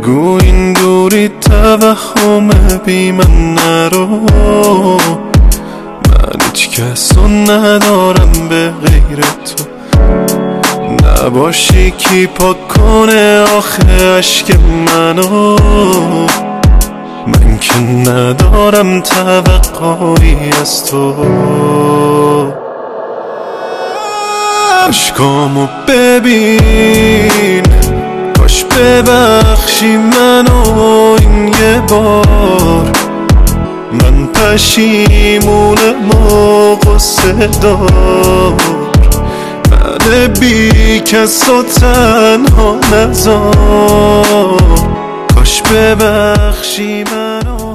بگو این دوری توهم بی من نرو، من هیچ کسو ندارم به غیر تو. نباشی کی پاک کنه آخه عشق منو، من که ندارم توقعی از تو. عشقامو ببین، کاش ببخشی منو این یه بار. من پشیمونم و غصه دار، من بی کس و تنها نذار. کاش ببخشی منو.